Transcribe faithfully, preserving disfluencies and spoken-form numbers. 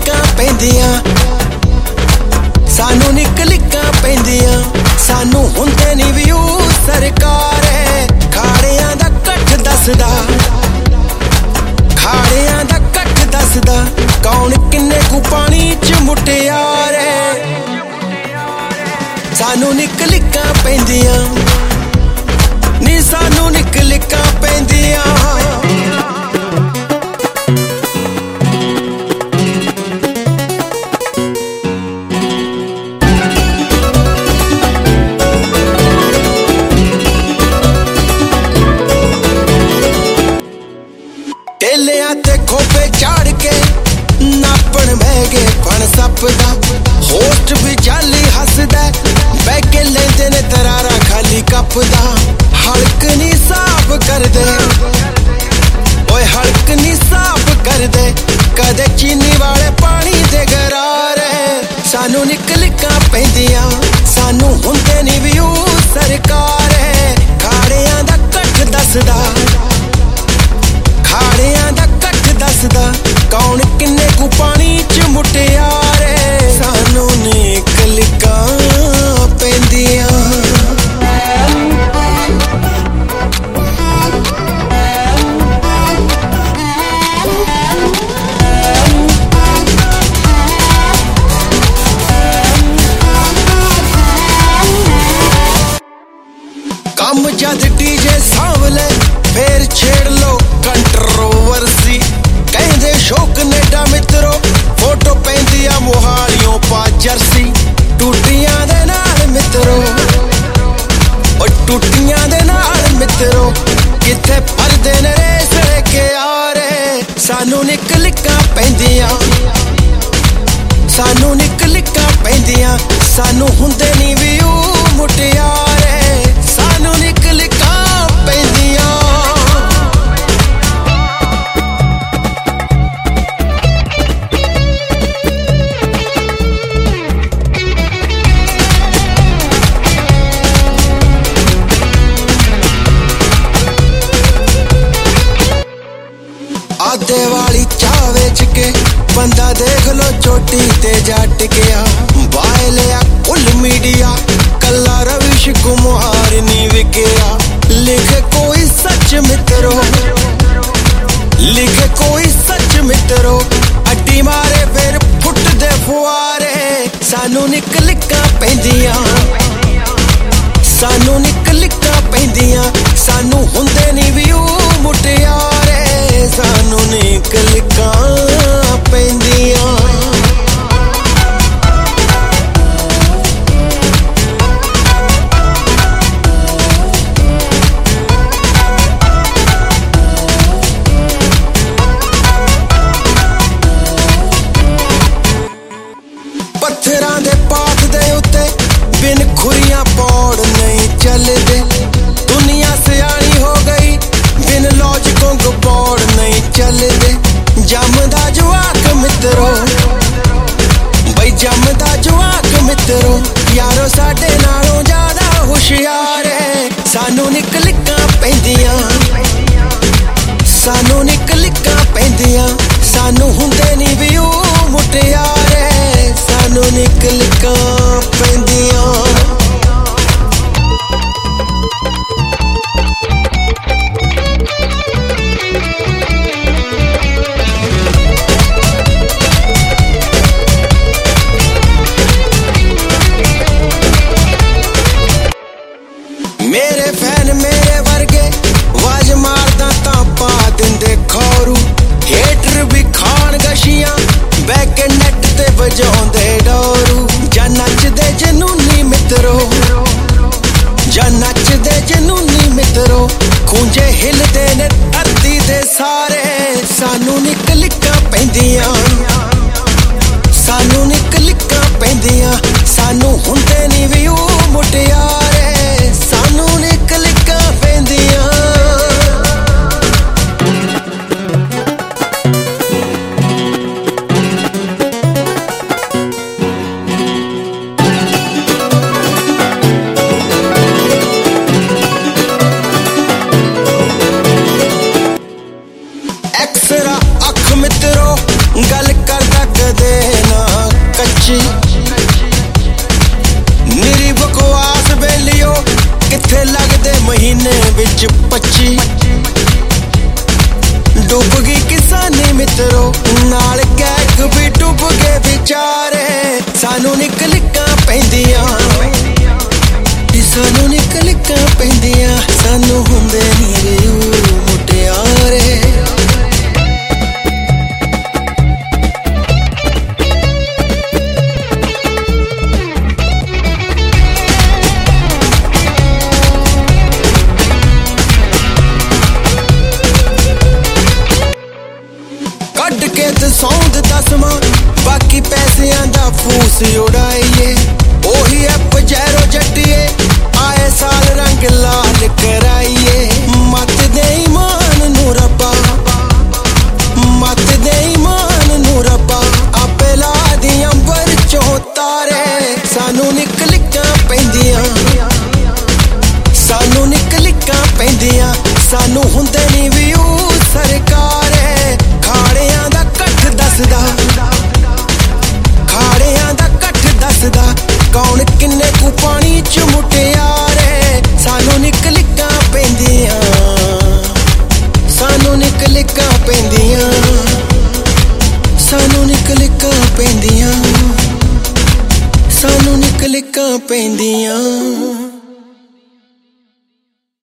लिकां पैंदियां सानू निक लिकां पैंदियां सानू हुंदे नी व्यू सरकार खाड़ियां दा कठ दसदा खाड़ियां दा कठ दसदा कौन किन्ने कु पानी च मुटियार सानू निक लिकां पैंदियां नी सानू निक लिकां पैंदियां टेलियां ते खोपे झाड़ के नापण महगे पण सपदा होस्ट भी जाली हसदा बह के लेंदे ने तरारा खाली कपदा हल्क नी साफ कर दे ओए हल्क नी साफ कर दे कदे चीनी वाले पानी दे गरारे सानू निक लिकां पैंदियां सानू हुंदे नी व्यू सरकार खाड़ियां दा कठ दसदा खाड़ियां दा कठ दसदा कौन किन्ने कु पानी च मुटियार सानू निक लिकां पैंदियां कम जद डीजे सांवले फिर छेड़ लो कंट्रोवर्सी कहंदे शौक नेडा मित्रो फोटो पैंदिया मोहालियों पा जर्सी टूटियां दे नाल मित्रो ओ टूटियां दे नाल मित्रो किथे परदे ने रेसड़े के यारे सानू निक लिकां पैंदियां सानू निक लिकां पैंदियां सानू हुंदे नी व्यू मुटियारे सानू निक लिकां पैंदियां आधे वाली चाह बेच के बंदा देख लो चोटी ते जट गया बाय लिया कुल मीडिया कला रविश कुमार नी विकया लिखे कोई सच मित्रो लिखे कोई सच मित्रो अड्डी मारे फिर फुट दे फुआरे सानू निक लिकां पैंदियां सानू निक लिकां पैंदियां सानू हुंदे नी व्यू मुटियारे सानू निक लिकां पैंदियां पत्थरां दे पाथ दे उत्ते बिन खुरियां पौड़ नहीं चलदे दुनिया सियाणी हो गई बिन लॉजिकों को पौड़ नहीं चलदे जमदा जवाक मित्रो ਲਿਓ ਕਿੱਥੇ ਲੱਗਦੇ ਮਹੀਨੇ ਵਿੱਚ ਪੱਚੀ ਡੁੱਬ ਗਈ ਕਿਸਾਨੀ ਮਿੱਤਰੋ ਨਾਲ ਗੈਕ ਵੀ ਡੁੱਬ ਗਏ ਵਿਚਾਰੇ ਸਾਨੂੰ ਨਿਕਲਿਕਾਂ ਪੈਂਦੀਆਂ ਸਾਨੂੰ ਨਿਕਲਿਕਾਂ ਪੈਂਦੀਆਂ ਸਾਨੂੰ ਹੁੰਦੇ ਨੀ ਰਿਊ ਮੁਟਿਆਰੇ ਕੱਢ ਕੇ ਦਸੌਂਦ ਦਸਵਾਂ ਬਾਕੀ ਪੈਸਿਆਂ ਦਾ ਫੂਸ ਉਡਾਈਏ ਉਹੀ ਐ ਪਜੈਰੋ ਜੱਟੀਏ ਆਏ ਸਾਲ ਰੰਗ ਲਾਲ ਕਰਾਈਏ ਮੱਤ ਦੇ ਈਮਾਨ ਨੂੰ ਰੱਬਾ ਮੱਤ ਦੇ ਈਮਾਨ ਨੂੰ ਰੱਬਾ ਆਪੇ ਲਾ ਦੀ ਅੰਬਰ ਚੋਂ ਤਾਰੇ ਸਾਨੂੰ ਨਿਕਲਿਕਾਂ ਪੈਂਦੀਆਂ ਸਾਨੂੰ ਨਿਕਲਿਕਾਂ ਪੈਂਦੀਆਂ ਸਾਨੂੰ ਹੁੰਦੇ ਨੀ ਵੀ ਉਹ ਸਰਕਾਰੇ ਖਾੜਿਆਂ ਦਾ ਕੱਠ ਦੱਸਦਾ ਖਾੜਿਆਂ ਦਾ ਕੱਠ ਦੱਸਦਾ ਕੌਣ ਕਿੰਨੇ ਕੁ ਪਾਣੀ ਚ ਮੁਟਿਆਰੇ ਸਾਨੂੰ ਨਿਕਲਿਕਾਂ ਪੈਂਦੀਆਂ ਸਾਨੂੰ ਨਿਕਲਿਕਾਂ ਪੈਂਦੀਆਂ ਸਾਨੂੰ ਨਿਕਲਿਕਾਂ ਪੈਂਦੀਆਂ ਸਾਨੂੰ ਨਿਕਲਿਕਾਂ ਪੈਂਦੀਆਂ